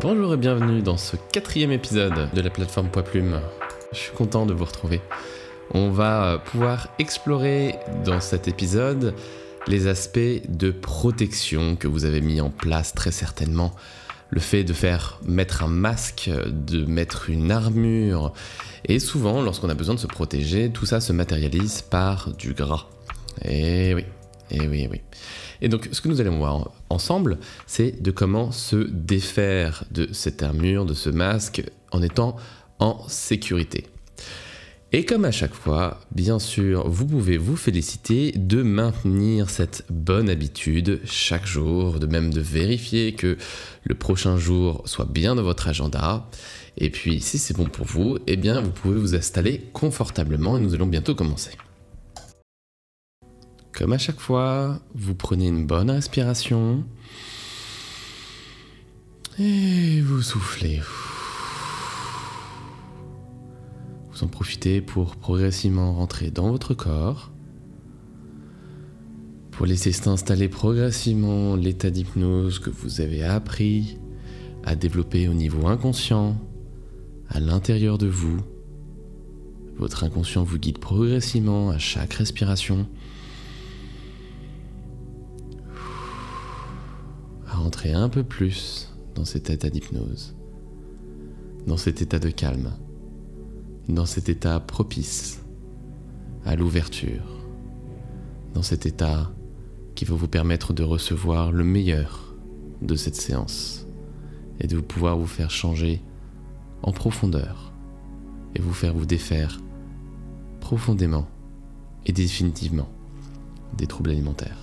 Bonjour et bienvenue dans ce 4e épisode de la plateforme Poids Plume. Je suis content de vous retrouver. On va pouvoir explorer dans cet épisode les aspects de protection que vous avez mis en place très certainement. Le fait de faire mettre un masque, de mettre une armure. Et souvent, lorsqu'on a besoin de se protéger, tout ça se matérialise par du gras. Et oui. Et donc, ce que nous allons voir ensemble, c'est de comment se défaire de cette armure, de ce masque, en étant en sécurité. Et comme à chaque fois, bien sûr, vous pouvez vous féliciter de maintenir cette bonne habitude chaque jour, de même de vérifier que le prochain jour soit bien dans votre agenda. Et puis, si c'est bon pour vous, eh bien, vous pouvez vous installer confortablement et nous allons bientôt commencer. Comme à chaque fois, vous prenez une bonne respiration et vous soufflez. Vous en profitez pour progressivement rentrer dans votre corps, pour laisser s'installer progressivement l'état d'hypnose que vous avez appris à développer au niveau inconscient, à l'intérieur de vous. Votre inconscient vous guide progressivement à chaque respiration. À rentrer un peu plus dans cet état d'hypnose, dans cet état de calme, dans cet état propice à l'ouverture, dans cet état qui va vous permettre de recevoir le meilleur de cette séance et de pouvoir vous faire changer en profondeur et vous faire vous défaire profondément et définitivement des troubles alimentaires.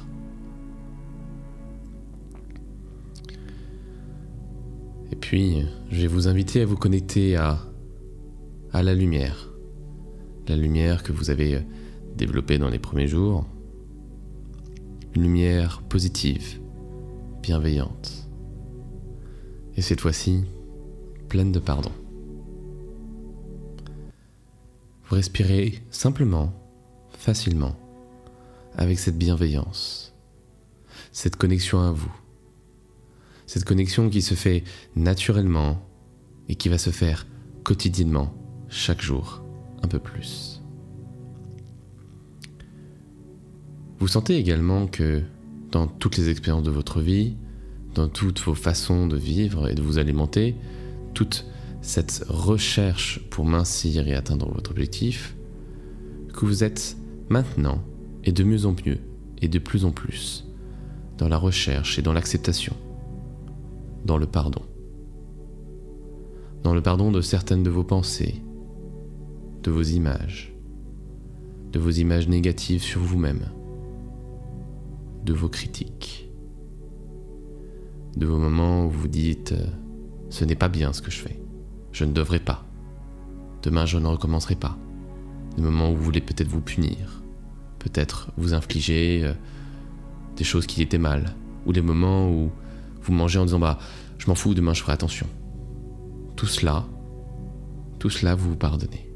Et puis, je vais vous inviter à vous connecter à la lumière que vous avez développée dans les premiers jours, une lumière positive, bienveillante, et cette fois-ci, pleine de pardon. Vous respirez simplement, facilement, avec cette bienveillance, cette connexion à vous. Cette connexion qui se fait naturellement et qui va se faire quotidiennement, chaque jour, un peu plus. Vous sentez également que dans toutes les expériences de votre vie, dans toutes vos façons de vivre et de vous alimenter, toute cette recherche pour mincir et atteindre votre objectif, que vous êtes maintenant et de mieux en mieux et de plus en plus dans la recherche et dans l'acceptation. Dans le pardon de certaines de vos pensées, de vos images négatives sur vous-même, de vos critiques, de vos moments où vous dites « ce n'est pas bien ce que je fais, je ne devrais pas, demain je ne recommencerai pas », des moments où vous voulez peut-être vous punir, peut-être vous infliger des choses qui étaient mal, ou des moments où vous mangez en disant « je m'en fous, demain je ferai attention ». Tout cela, vous pardonnez.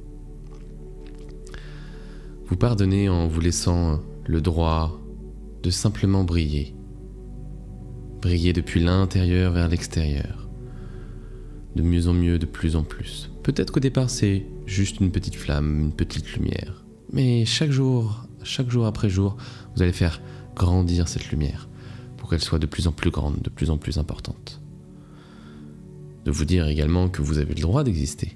Vous pardonnez en vous laissant le droit de simplement briller. Briller depuis l'intérieur vers l'extérieur. De mieux en mieux, de plus en plus. Peut-être qu'au départ c'est juste une petite flamme, une petite lumière. Mais chaque jour après jour, vous allez faire grandir cette lumière. Pour qu'elle soit de plus en plus grande, de plus en plus importante. De vous dire également que vous avez le droit d'exister.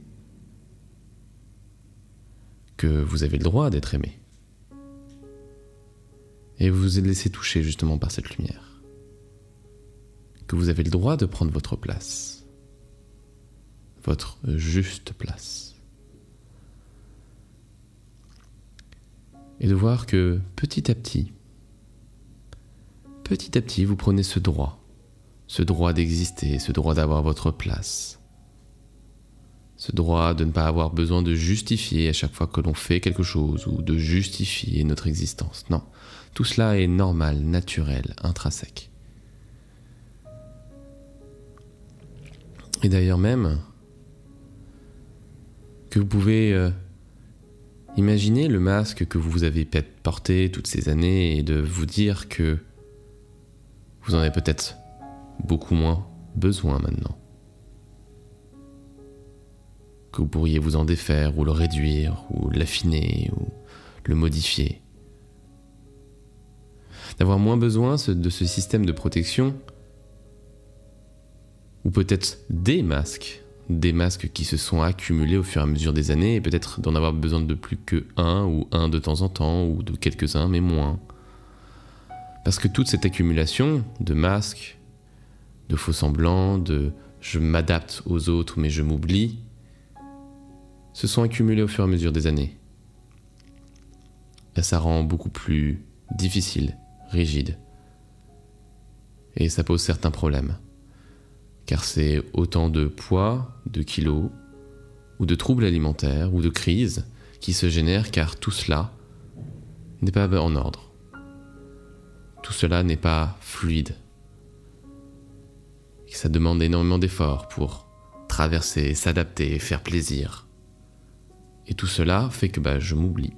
Que vous avez le droit d'être aimé. Et vous vous laissez toucher justement par cette lumière. Que vous avez le droit de prendre votre place. Votre juste place. Et de voir que petit à petit, vous prenez ce droit d'exister, ce droit d'avoir votre place, ce droit de ne pas avoir besoin de justifier à chaque fois que l'on fait quelque chose ou de justifier notre existence. Non, tout cela est normal, naturel, intrinsèque. Et d'ailleurs même, que vous pouvez imaginer le masque que vous avez porté toutes ces années et de vous dire que vous en avez peut-être beaucoup moins besoin maintenant. que vous pourriez vous en défaire ou le réduire ou l'affiner ou le modifier. D'avoir moins besoin de ce système de protection ou peut-être des masques qui se sont accumulés au fur et à mesure des années et peut-être d'en avoir besoin de plus que un de temps en temps ou de quelques-uns mais moins. Parce que toute cette accumulation de masques, de faux semblants, de je m'adapte aux autres mais je m'oublie, se sont accumulés au fur et à mesure des années. Et ça rend beaucoup plus difficile, rigide. Et ça pose certains problèmes. Car c'est autant de poids, de kilos, ou de troubles alimentaires, ou de crises qui se génèrent car tout cela n'est pas en ordre. Tout cela n'est pas fluide. Et ça demande énormément d'efforts pour traverser, s'adapter, faire plaisir. Et tout cela fait que je m'oublie.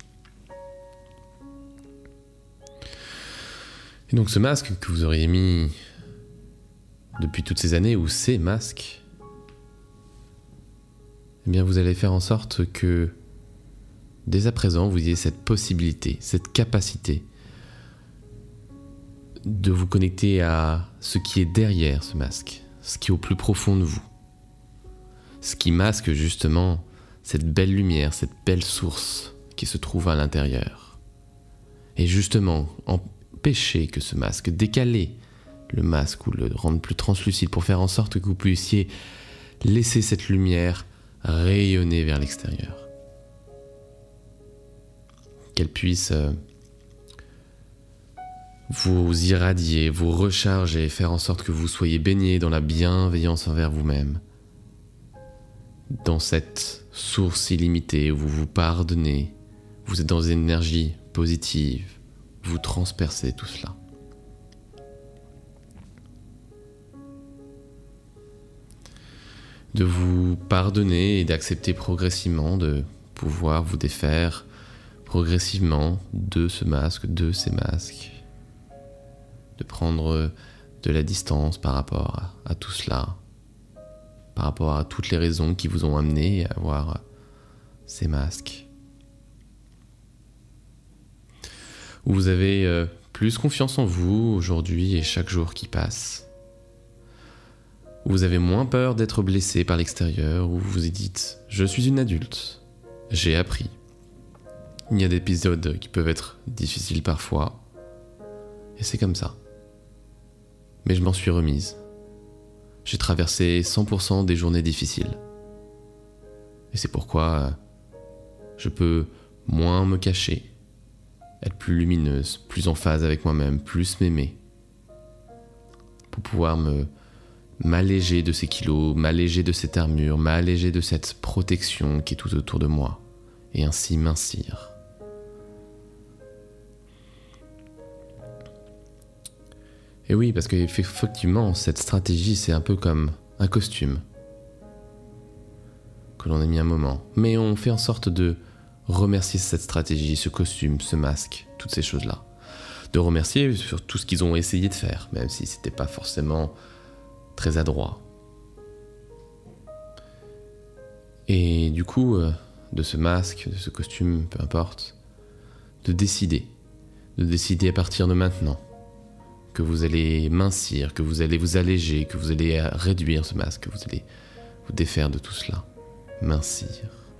Et donc ce masque que vous auriez mis depuis toutes ces années, ou ces masques, eh bien vous allez faire en sorte que dès à présent vous ayez cette possibilité, cette capacité de vous connecter à ce qui est derrière ce masque, ce qui est au plus profond de vous, ce qui masque justement cette belle lumière, cette belle source qui se trouve à l'intérieur. Et justement, empêcher que ce masque, décaler le masque ou le rendre plus translucide pour faire en sorte que vous puissiez laisser cette lumière rayonner vers l'extérieur. Qu'elle puisse vous irradier, vous recharger, faire en sorte que vous soyez baigné dans la bienveillance envers vous-même, dans cette source illimitée où vous vous pardonnez, vous êtes dans une énergie positive, vous transpercez tout cela. De vous pardonner et d'accepter progressivement de pouvoir vous défaire progressivement de ce masque, de ces masques, de prendre de la distance par rapport à tout cela, par rapport à toutes les raisons qui vous ont amené à avoir ces masques. Où vous avez plus confiance en vous aujourd'hui et chaque jour qui passe. Où vous avez moins peur d'être blessé par l'extérieur, où vous vous dites « Je suis une adulte, j'ai appris ». Il y a des épisodes qui peuvent être difficiles parfois, et c'est comme ça. Mais je m'en suis remise. J'ai traversé 100% des journées difficiles. Et c'est pourquoi je peux moins me cacher, être plus lumineuse, plus en phase avec moi-même, plus m'aimer, pour pouvoir m'alléger de ces kilos, m'alléger de cette armure, m'alléger de cette protection qui est tout autour de moi, et ainsi mincir. Et oui, parce qu'effectivement, cette stratégie, c'est un peu comme un costume que l'on a mis un moment. Mais on fait en sorte de remercier cette stratégie, ce costume, ce masque, toutes ces choses-là. De remercier sur tout ce qu'ils ont essayé de faire, même si c'était pas forcément très adroit. Et du coup, de ce masque, de ce costume, peu importe, de décider à partir de maintenant que vous allez mincir, que vous allez vous alléger, que vous allez réduire ce masque, que vous allez vous défaire de tout cela. Mincir.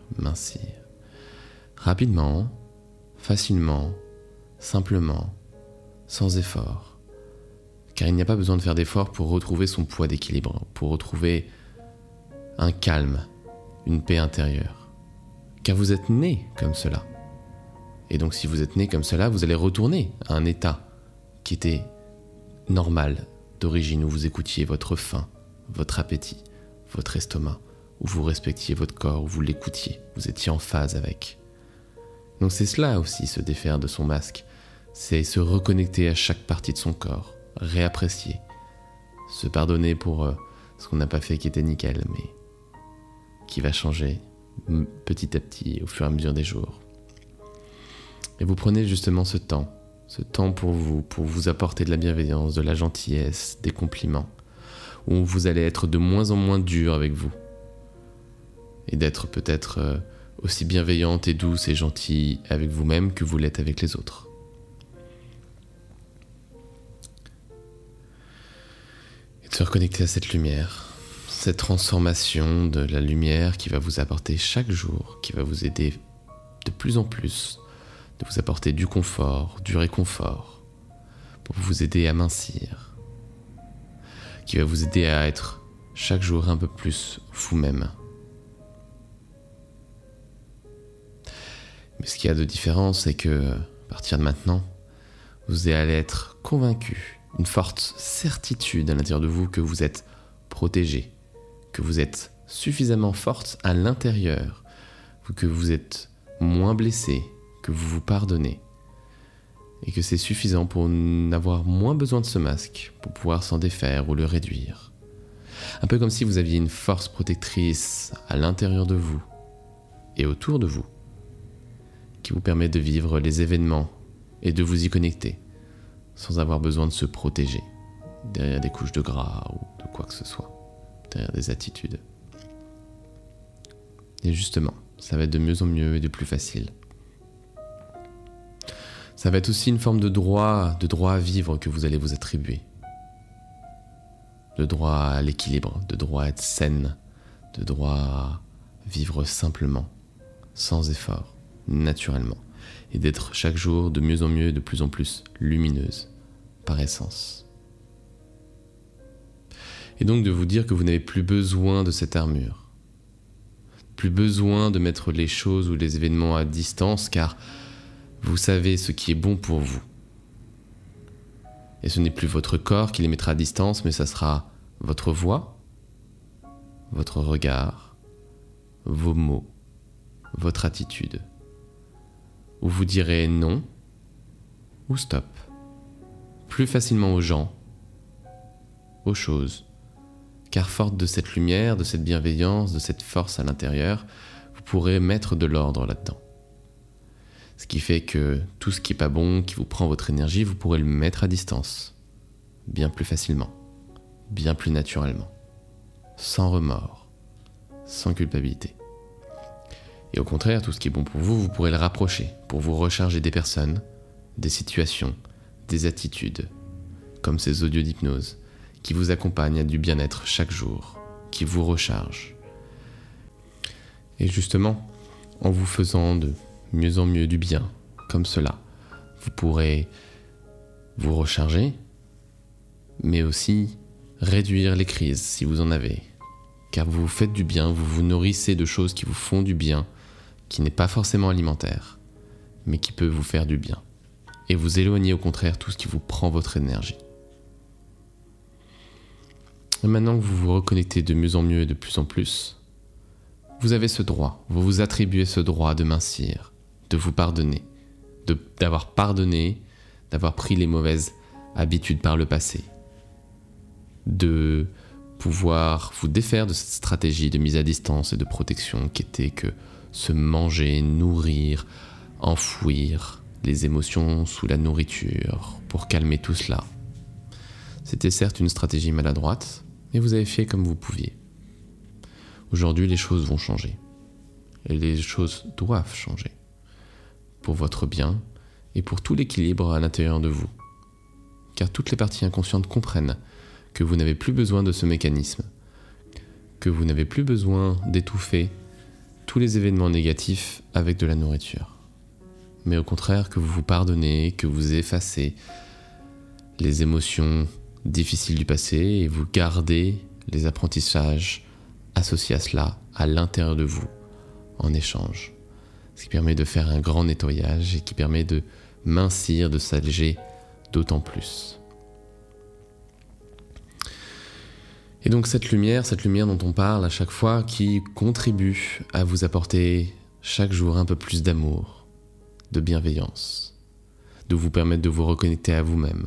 Rapidement, facilement, simplement, sans effort. Car il n'y a pas besoin de faire d'efforts pour retrouver son poids d'équilibre, pour retrouver un calme, une paix intérieure. Car vous êtes né comme cela. Et donc si vous êtes né comme cela, vous allez retourner à un état qui était normal d'origine, où vous écoutiez votre faim, votre appétit, votre estomac, où vous respectiez votre corps, où vous l'écoutiez, vous étiez en phase avec. Donc c'est cela aussi, se défaire de son masque, c'est se reconnecter à chaque partie de son corps, réapprécier, se pardonner pour ce qu'on n'a pas fait qui était nickel, mais qui va changer petit à petit au fur et à mesure des jours. Et vous prenez justement ce temps pour vous apporter de la bienveillance, de la gentillesse, des compliments, où vous allez être de moins en moins dur avec vous. et d'être peut-être aussi bienveillante et douce et gentille avec vous-même que vous l'êtes avec les autres. Et de se reconnecter à cette lumière, cette transformation de la lumière qui va vous apporter chaque jour, qui va vous aider de plus en plus, de vous apporter du confort, du réconfort, pour vous aider à mincir, qui va vous aider à être chaque jour un peu plus vous-même. Mais ce qu'il y a de différent, c'est que, à partir de maintenant, vous allez être convaincu, une forte certitude à l'intérieur de vous que vous êtes protégé, que vous êtes suffisamment forte à l'intérieur, que vous êtes moins blessé, que vous vous pardonnez, et que c'est suffisant pour n'avoir moins besoin de ce masque, pour pouvoir s'en défaire ou le réduire. Un peu comme si vous aviez une force protectrice à l'intérieur de vous et autour de vous, qui vous permet de vivre les événements et de vous y connecter sans avoir besoin de se protéger derrière des couches de gras ou de quoi que ce soit, derrière des attitudes. Et justement, ça va être de mieux en mieux et de plus facile. Ça va être aussi une forme de droit à vivre que vous allez vous attribuer. De droit à l'équilibre, de droit à être saine, de droit à vivre simplement, sans effort, naturellement, et d'être chaque jour de mieux en mieux et de plus en plus lumineuse, par essence. Et donc de vous dire que vous n'avez plus besoin de cette armure, plus besoin de mettre les choses ou les événements à distance, car vous savez ce qui est bon pour vous. Et ce n'est plus votre corps qui les mettra à distance, mais ça sera votre voix, votre regard, vos mots, votre attitude, où vous direz non ou stop, plus facilement aux gens, aux choses, car forte de cette lumière, de cette bienveillance, de cette force à l'intérieur, vous pourrez mettre de l'ordre là-dedans. Ce qui fait que tout ce qui n'est pas bon, qui vous prend votre énergie, vous pourrez le mettre à distance, bien plus facilement, bien plus naturellement, sans remords, sans culpabilité. Et au contraire, tout ce qui est bon pour vous, vous pourrez le rapprocher pour vous recharger des personnes, des situations, des attitudes, comme ces audios d'hypnose, qui vous accompagnent à du bien-être chaque jour, qui vous rechargent. Et justement, en vous faisant de mieux en mieux du bien, comme cela, vous pourrez vous recharger, mais aussi réduire les crises si vous en avez, car vous vous faites du bien, vous vous nourrissez de choses qui vous font du bien, qui n'est pas forcément alimentaire, mais qui peut vous faire du bien, et vous éloignez au contraire tout ce qui vous prend votre énergie. Et maintenant que vous vous reconnectez de mieux en mieux et de plus en plus, vous avez ce droit, vous vous attribuez ce droit de mincir, de vous pardonner, d'avoir pardonné, d'avoir pris les mauvaises habitudes par le passé, de pouvoir vous défaire de cette stratégie de mise à distance et de protection qui était que se manger, nourrir, enfouir les émotions sous la nourriture pour calmer tout cela. C'était certes une stratégie maladroite, mais vous avez fait comme vous pouviez. Aujourd'hui, les choses vont changer. Et les choses doivent changer. Pour votre bien et pour tout l'équilibre à l'intérieur de vous. Car toutes les parties inconscientes comprennent que vous n'avez plus besoin de ce mécanisme, que vous n'avez plus besoin d'étouffer tous les événements négatifs avec de la nourriture. Mais au contraire, que vous vous pardonnez, que vous effacez les émotions difficiles du passé et vous gardez les apprentissages associés à cela à l'intérieur de vous en échange. Ce qui permet de faire un grand nettoyage et qui permet de mincir, de s'alléger d'autant plus. Et donc cette lumière dont on parle à chaque fois, qui contribue à vous apporter chaque jour un peu plus d'amour, de bienveillance, de vous permettre de vous reconnecter à vous-même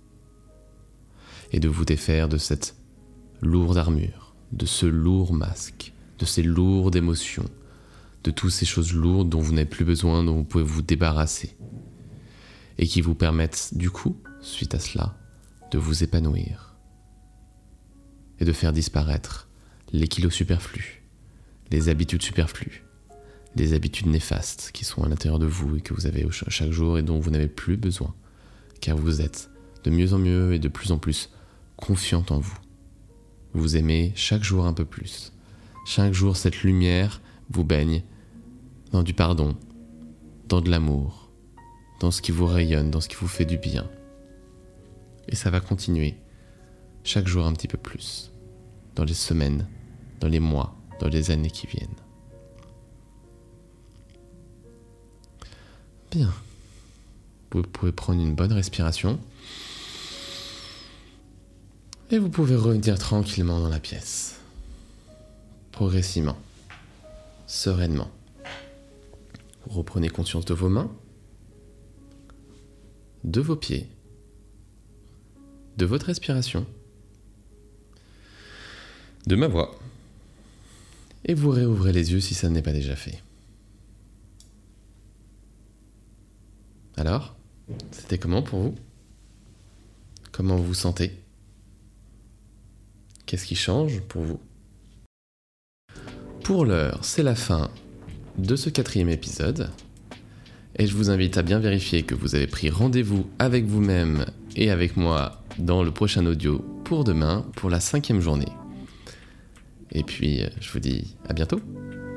et de vous défaire de cette lourde armure, de ce lourd masque, de ces lourdes émotions, de toutes ces choses lourdes dont vous n'avez plus besoin, dont vous pouvez vous débarrasser et qui vous permettent du coup, suite à cela, de vous épanouir et de faire disparaître les kilos superflus, les habitudes superflues, les habitudes néfastes qui sont à l'intérieur de vous et que vous avez chaque jour et dont vous n'avez plus besoin, car vous êtes de mieux en mieux et de plus en plus confiant en vous. Vous vous aimez chaque jour un peu plus. Chaque jour, cette lumière vous baigne dans du pardon, dans de l'amour, dans ce qui vous rayonne, dans ce qui vous fait du bien. Et ça va continuer chaque jour un petit peu plus, dans les semaines, dans les mois, dans les années qui viennent. Bien. Vous pouvez prendre une bonne respiration. Et vous pouvez revenir tranquillement dans la pièce. Progressivement. Sereinement. Vous reprenez conscience de vos mains, de vos pieds, de votre respiration, de ma voix. Et vous réouvrez les yeux si ça n'est pas déjà fait. Alors, c'était comment pour vous ? Comment vous vous sentez ? Qu'est-ce qui change pour vous ? Pour l'heure, c'est la fin de ce 4e épisode. Et je vous invite à bien vérifier que vous avez pris rendez-vous avec vous-même et avec moi dans le prochain audio pour demain, pour la 5e journée. Et puis, je vous dis à bientôt.